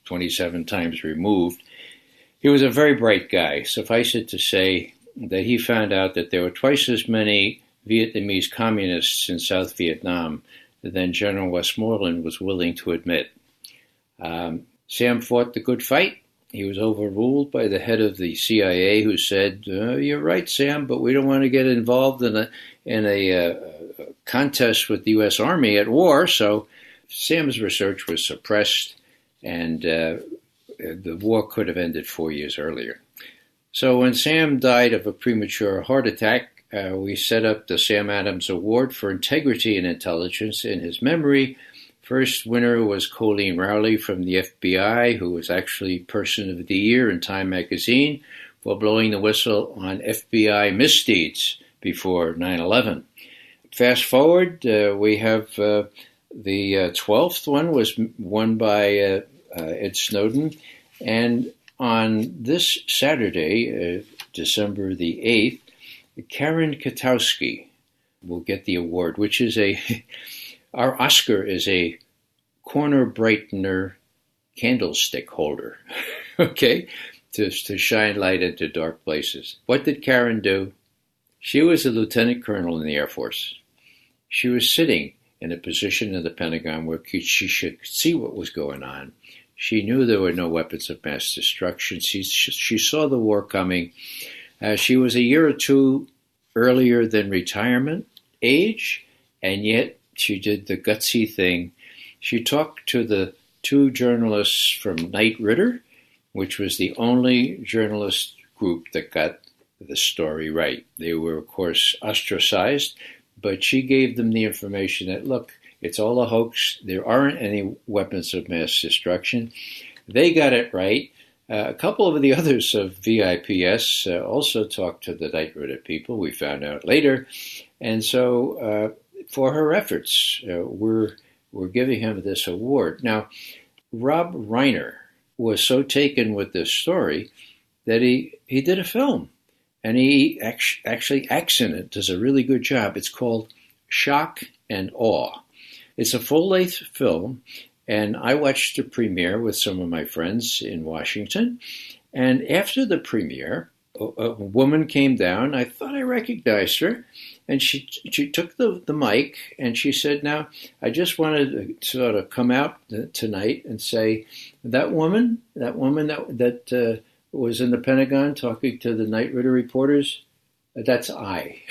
twenty-seven times removed. He was a very bright guy. Suffice it to say that he found out that there were twice as many Vietnamese communists in South Vietnam than General Westmoreland was willing to admit. Um, Sam fought the good fight. He was overruled by the head of the C I A, who said, uh, "You're right, Sam, but we don't want to get involved in a in a uh, contest with the U S Army at war." So Sam's research was suppressed, and uh, the war could have ended four years earlier. So when Sam died of a premature heart attack, uh, we set up the Sam Adams Award for Integrity and Intelligence in his memory. First winner was Colleen Rowley from the F B I, who was actually Person of the Year in Time magazine for blowing the whistle on F B I misdeeds before nine eleven. Fast forward, uh, we have uh, the uh, twelfth one was won by uh, uh, Ed Snowden. And on this Saturday, uh, December the eighth, Karen Katowski will get the award, which is a... Our Oscar is a corner brightener candlestick holder, okay, to, to shine light into dark places. What did Karen do? She was a lieutenant colonel in the Air Force. She was sitting in a position in the Pentagon where she should see what was going on. She knew there were no weapons of mass destruction. She, she saw the war coming. Uh, she was a year or two earlier than retirement age, and yet she did the gutsy thing. She talked to the two journalists from Knight Ridder, which was the only journalist group that got the story right. They were, of course, ostracized, but she gave them the information that, look, it's all a hoax. There aren't any weapons of mass destruction. They got it right. Uh, a couple of the others of V I P S uh, also talked to the Knight Ridder people, we found out later. And so... Uh, For her efforts, uh, we're, we're giving him this award. Now, Rob Reiner was so taken with this story that he, he did a film. And he act- actually acts in it, does a really good job. It's called Shock and Awe. It's a full-length film, and I watched the premiere with some of my friends in Washington. And after the premiere, a, a woman came down. I thought I recognized her. And she she took the, the mic and she said, now, I just wanted to sort of come out tonight and say, that woman, that woman that that uh, was in the Pentagon talking to the Knight Ridder reporters, that's I.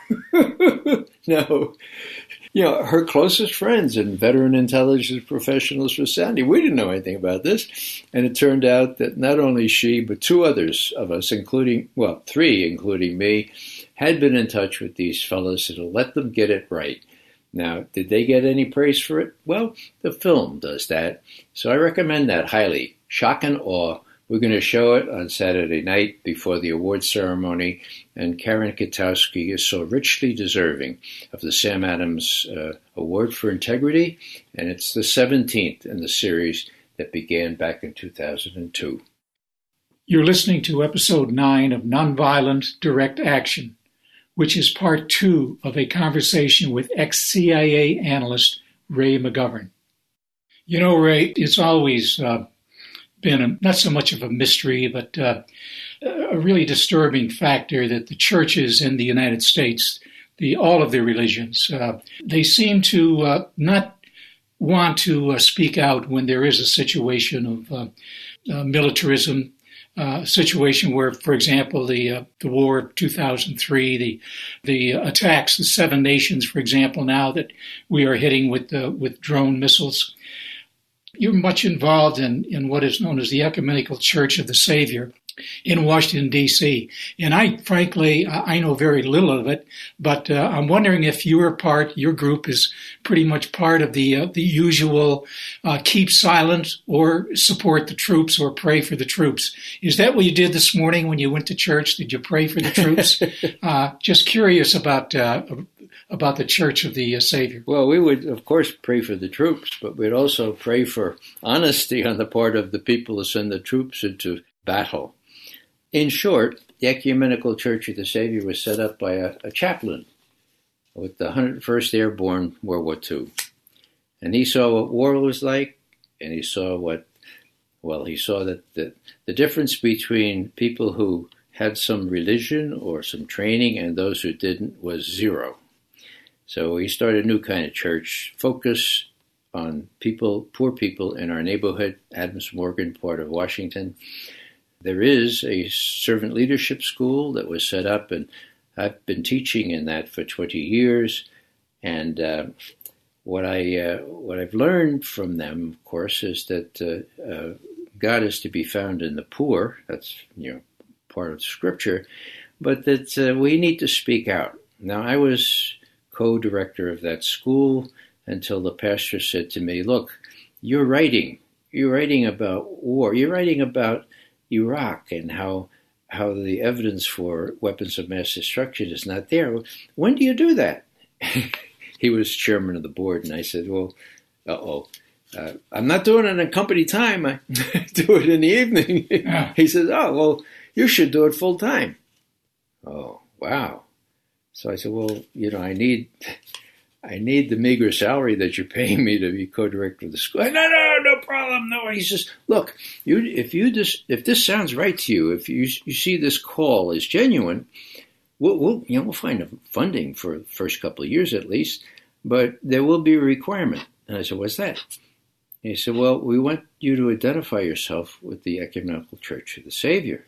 No. You know, her closest friends and veteran intelligence professionals were sounding. We didn't know anything about this. And it turned out that not only she, but two others of us, including, well, three, including me, had been in touch with these fellows to let them get it right. Now, did they get any praise for it? Well, the film does that. So I recommend that highly. Shock and Awe. We're going to show it on Saturday night before the award ceremony, and Karen Katowski is so richly deserving of the Sam Adams uh, Award for Integrity, and it's the seventeenth in the series that began back in two thousand two. You're listening to episode nine of Nonviolent Direct Action, which is part two of a conversation with ex-C I A analyst Ray McGovern. You know, Ray, it's always... Uh, been a, not so much of a mystery, but uh, a really disturbing factor that the churches in the United States, the all of the religions, uh, they seem to uh, not want to uh, speak out when there is a situation of uh, uh, militarism, uh, a situation where, for example, the uh, the war of two thousand three, the the attacks, the seven nations, for example, now that we are hitting with uh, with drone missiles. You're much involved in, in what is known as the Ecumenical Church of the Savior in Washington, D C And I, frankly, I know very little of it, but uh, I'm wondering if your part, your group is pretty much part of the uh, the usual uh, keep silent or support the troops or pray for the troops. Is that what you did this morning when you went to church? Did you pray for the troops? uh, just curious about uh, about the Church of the uh, Savior. Well, we would, of course, pray for the troops, but we'd also pray for honesty on the part of the people who send the troops into battle. In short, the Ecumenical Church of the Savior was set up by a, a chaplain with the one hundred first Airborne, World War Two. And he saw what war was like, and he saw what Well, he saw that the, the difference between people who had some religion or some training and those who didn't was zero. So he started a new kind of church, focus on people, poor people in our neighborhood, Adams Morgan, part of Washington. There is a servant leadership school that was set up, and I've been teaching in that for twenty years. And uh, what I uh, what I've learned from them, of course, is that uh, uh, God is to be found in the poor. That's, you know, part of Scripture, but that uh, we need to speak out. Now, I was co-director of that school until the pastor said to me, "Look, you're writing, you're writing about war, you're writing about Iraq and how how the evidence for weapons of mass destruction is not there. When do you do that?" He was chairman of the board, and I said, "Well, uh-oh, uh, I'm not doing it on company time. I do it in the evening." Yeah. He said, "Oh, well, you should do it full time." Oh, wow. So I said, "Well, you know, I need I need the meager salary that you're paying me to be co-director of the school." "No, no, no problem. No." He says, "Look, you if you just if this sounds right to you, if you you see this call as genuine, we'll, we'll you know we'll find funding for the first couple of years at least, but there will be a requirement." And I said, "What's that?" And he said, "Well, we want you to identify yourself with the Ecumenical Church of the Savior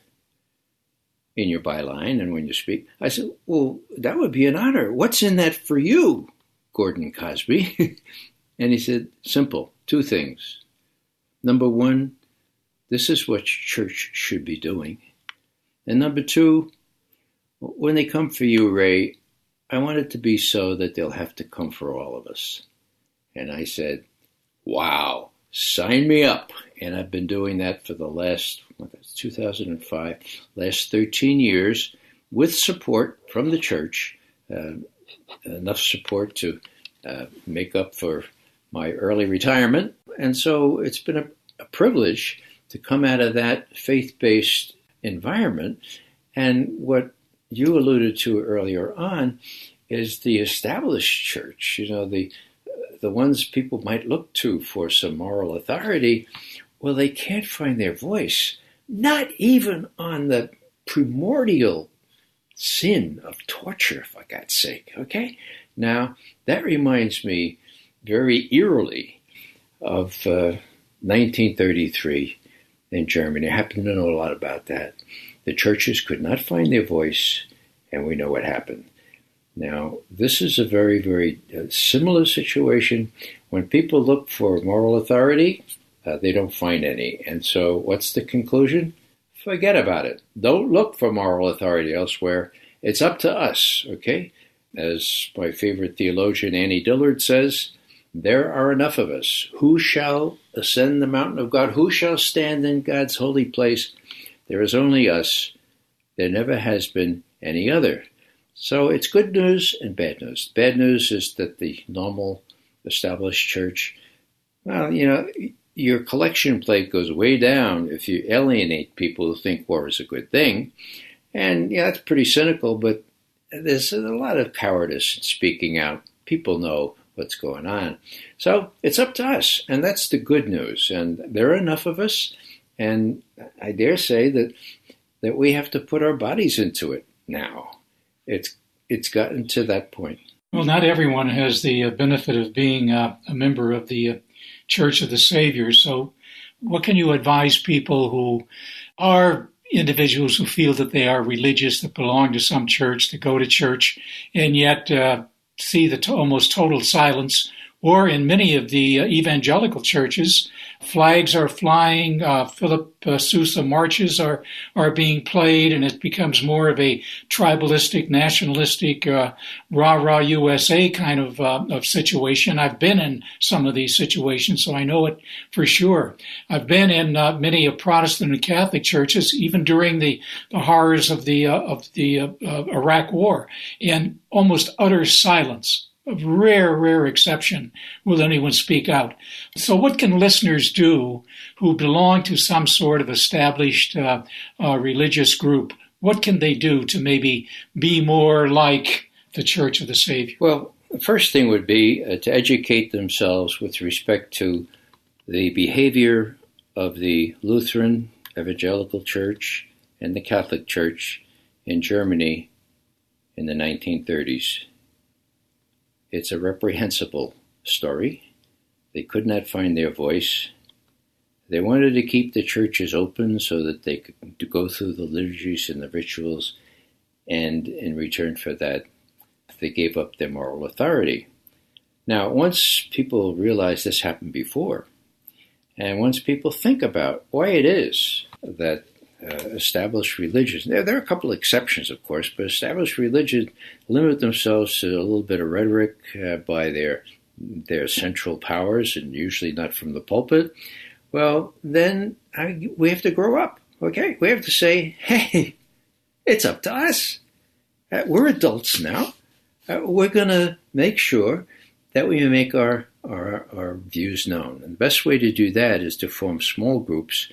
in your byline and when you speak." I said, "Well, that would be an honor. What's in that for you, Gordon Cosby?" And he said, "Simple, two things. Number one, this is what church should be doing. And number two, when they come for you, Ray, I want it to be so that they'll have to come for all of us." And I said, "Wow, sign me up." And I've been doing that for the last, what, that's two thousand five, last thirteen years with support from the church, uh, enough support to uh, make up for my early retirement. And so it's been a, a privilege to come out of that faith-based environment. And what you alluded to earlier on is the established church, you know, the the ones people might look to for some moral authority. Well, they can't find their voice, not even on the primordial sin of torture, for God's sake, okay? Now, that reminds me very eerily of uh, nineteen thirty-three in Germany. I happen to know a lot about that. The churches could not find their voice, and we know what happened. Now, this is a very, very uh, similar situation. When people look for moral authority, uh, they don't find any. And so what's the conclusion? Forget about it. Don't look for moral authority elsewhere. It's up to us, okay? As my favorite theologian, Annie Dillard, says, there are enough of us. Who shall ascend the mountain of God? Who shall stand in God's holy place? There is only us. There never has been any other. So it's good news and bad news. Bad news is that the normal established church, well, you know, your collection plate goes way down if you alienate people who think war is a good thing. And, yeah, that's pretty cynical, but there's a lot of cowardice in speaking out. People know what's going on. So it's up to us, and that's the good news. And there are enough of us, and I dare say that that we have to put our bodies into it now. It's it's gotten to that point. Well, not everyone has the benefit of being a, a member of the Church of the Savior. So what can you advise people who are individuals who feel that they are religious, that belong to some church, that go to church, and yet uh, see the to- almost total silence? Or in many of the uh, evangelical churches, flags are flying, uh, Philip uh, Sousa marches are, are being played, and it becomes more of a tribalistic, nationalistic, uh, rah-rah U S A kind of, uh, of situation. I've been in some of these situations, so I know it for sure. I've been in uh, many of Protestant and Catholic churches, even during the, the horrors of the, uh, of the uh, uh, Iraq War, and almost utter silence. A rare, rare exception will anyone speak out. So what can listeners do who belong to some sort of established uh, uh, religious group? What can they do to maybe be more like the Church of the Savior? Well, the first thing would be uh, to educate themselves with respect to the behavior of the Lutheran Evangelical Church and the Catholic Church in Germany in the nineteen thirties. It's a reprehensible story. They could not find their voice. They wanted to keep the churches open so that they could go through the liturgies and the rituals, and in return for that, they gave up their moral authority. Now, once people realize this happened before, and once people think about why it is that uh, established religions, there, there are a couple of exceptions, of course, but established religions limit themselves to a little bit of rhetoric uh, by their their central powers, and usually not from the pulpit. Well, then I, we have to grow up, okay? We have to say, hey, it's up to us. Uh, we're adults now. Uh, we're going to make sure that we make our, our, our views known. And the best way to do that is to form small groups,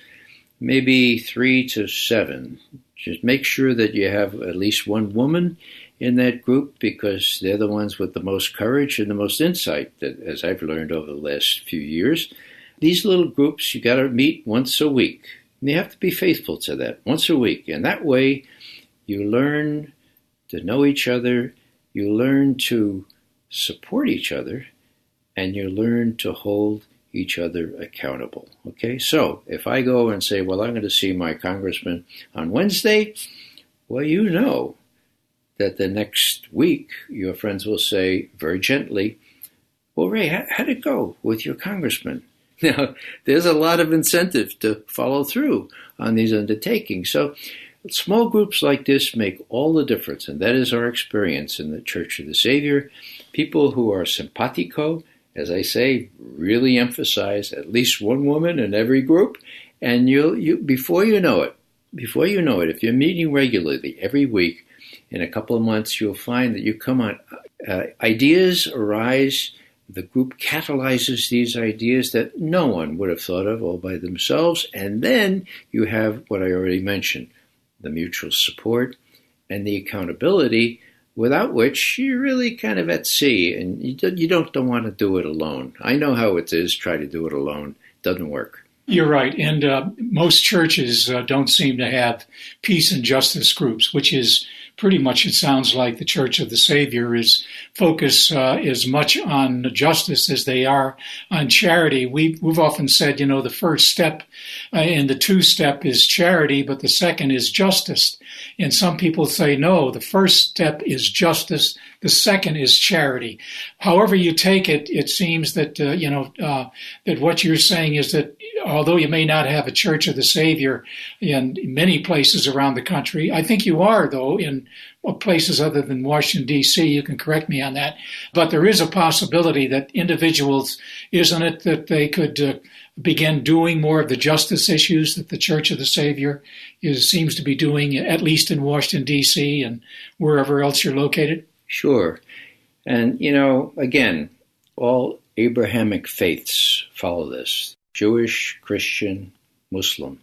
maybe three to seven. Just make sure that you have at least one woman in that group, because they're the ones with the most courage and the most insight, that, as I've learned over the last few years. These little groups, you got to meet once a week. And you have to be faithful to that, once a week. And that way, you learn to know each other, you learn to support each other, and you learn to hold each other accountable. Okay, so if I go and say, well, I'm going to see my congressman on Wednesday, well, you know that the next week your friends will say very gently, well, Ray, how, how'd it go with your congressman? Now, there's a lot of incentive to follow through on these undertakings. So small groups like this make all the difference, and that is our experience in the Church of the Savior. People who are simpatico, as I say, really emphasize at least one woman in every group, and you'll, you before you know it, before you know it, if you're meeting regularly every week, in a couple of months, you'll find that you come on, uh, ideas arise. The group catalyzes these ideas that no one would have thought of all by themselves. And then you have what I already mentioned, the mutual support and the accountability, without which you're really kind of at sea, and you don't, you don't, don't want to do it alone. I know how it is, try to do it alone. It doesn't work. You're right. And uh, most churches uh, don't seem to have peace and justice groups, which is pretty much, it sounds like, the Church of the Savior is focus uh, as much on justice as they are on charity. We, we've often said, you know, the first step uh, and the two-step is charity, but the second is justice. And some people say, no, the first step is justice, the second is charity. However you take it, it seems that, uh, you know, uh, that what you're saying is that although you may not have a Church of the Savior in many places around the country, I think you are, though, in places other than Washington, D C, you can correct me on that, but there is a possibility that individuals, isn't it, that they could uh, begin doing more of the justice issues that the Church of the Savior is, seems to be doing, at least in Washington, D C and wherever else you're located? Sure. And, you know, again, all Abrahamic faiths follow this. Jewish, Christian, Muslim.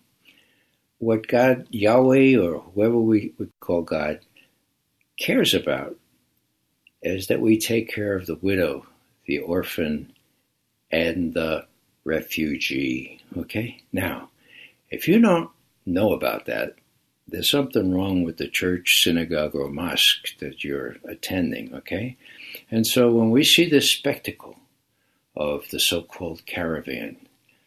What God, Yahweh, or whoever we would call God, cares about is that we take care of the widow, the orphan, and the refugee. Okay? Now, if you don't know about that, there's something wrong with the church, synagogue, or mosque that you're attending, okay? And so when we see this spectacle of the so-called caravan,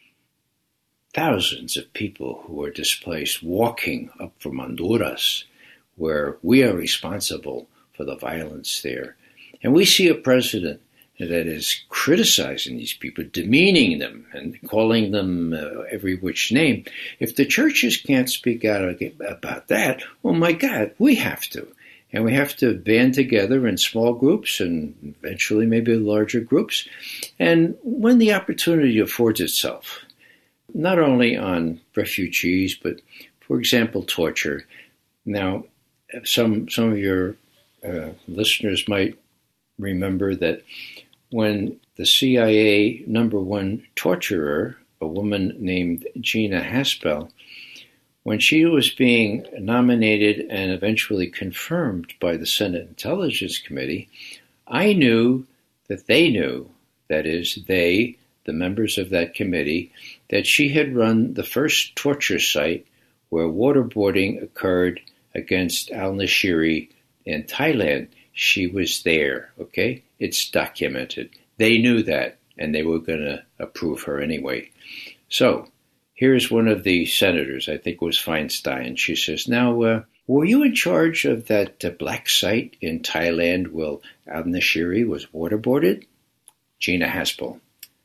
thousands of people who are displaced walking up from Honduras, where we are responsible for the violence there, and we see a president that is criticizing these people, demeaning them, and calling them uh, every which name. If the churches can't speak out about that, oh my God, we have to. And we have to band together in small groups and eventually maybe larger groups. And when the opportunity affords itself, not only on refugees, but, for example, torture. Now, some, some of your uh, listeners might remember that when the C I A number one torturer, a woman named Gina Haspel, when she was being nominated and eventually confirmed by the Senate Intelligence Committee, I knew that they knew, that is, they, the members of that committee, that she had run the first torture site where waterboarding occurred against al-Nashiri in Thailand. She was there, okay? It's documented. They knew that, and they were going to approve her anyway. So, here's one of the senators, I think it was Feinstein. She says, now, uh, were you in charge of that uh, black site in Thailand where al-Nashiri was waterboarded? Gina Haspel.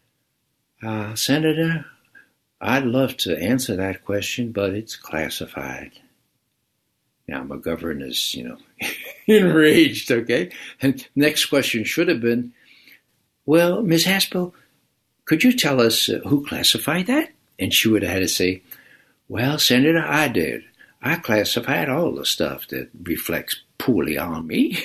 Uh, Senator, I'd love to answer that question, but it's classified. Now, McGovern is, you know, enraged, okay? And next question should have been, well, Miz Haspel, could you tell us uh, who classified that? And she would have had to say, well, Senator, I did. I classified all the stuff that reflects poorly on me.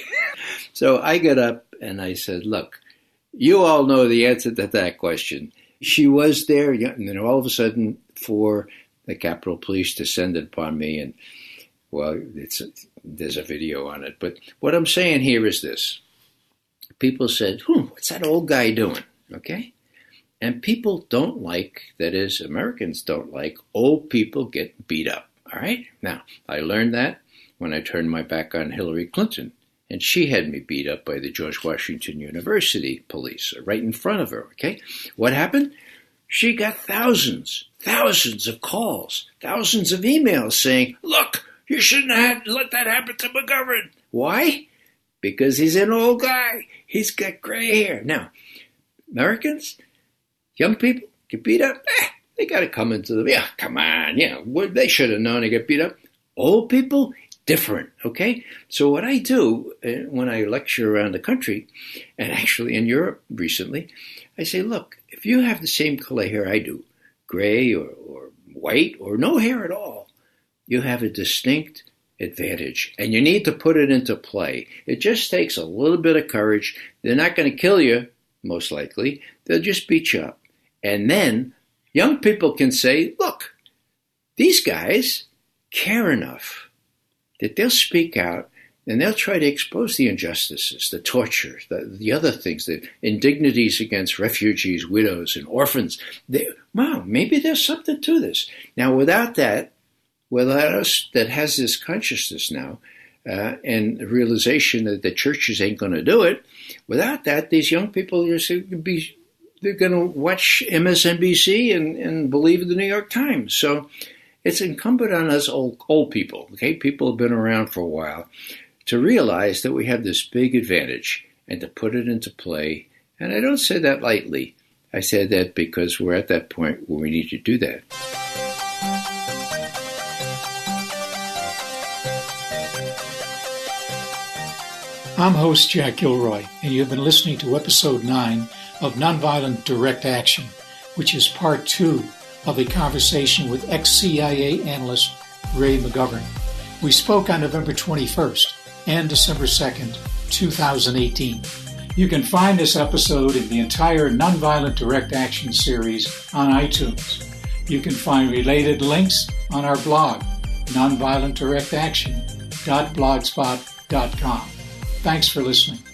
So I got up and I said, look, you all know the answer to that question. She was there, and then all of a sudden, for the Capitol Police descended upon me, and, well, it's there's a video on it. But what I'm saying here is this. People said, hmm, what's that old guy doing? Okay? And people don't like, that is, Americans don't like, old people get beat up. All right? Now, I learned that when I turned my back on Hillary Clinton. And she had me beat up by the George Washington University police right in front of her, okay? What happened? She got thousands, thousands of calls, thousands of emails saying, look, you shouldn't have let that happen to McGovern. Why? Because he's an old guy. He's got gray hair. Now, Americans, young people get beat up. Eh, they got to come into the, yeah, come on, yeah, well, they should have known to get beat up. Old people, different, okay? So what I do uh, when I lecture around the country, and actually in Europe recently, I say, look, if you have the same color hair I do, gray or, or white or no hair at all, you have a distinct advantage, and you need to put it into play. It just takes a little bit of courage. They're not going to kill you, most likely. They'll just beat you up. And then young people can say, look, these guys care enough that they'll speak out and they'll try to expose the injustices, the torture, the, the other things, the indignities against refugees, widows, and orphans. They, wow, maybe there's something to this. Now, without that, without us that has this consciousness now uh, and the realization that the churches ain't going to do it, without that, these young people are be they're going to watch M S N B C and, and believe the New York Times. So it's incumbent on us old, old people, okay, people who have been around for a while, to realize that we have this big advantage and to put it into play. And I don't say that lightly. I say that because we're at that point where we need to do that. I'm host Jack Gilroy, and you've been listening to episode nine of Nonviolent Direct Action, which is part two of a conversation with ex-C I A analyst Ray McGovern. We spoke on November twenty-first and December second, two thousand eighteen. You can find this episode in the entire Nonviolent Direct Action series on iTunes. You can find related links on our blog, nonviolent direct action dot blogspot dot com. Thanks for listening.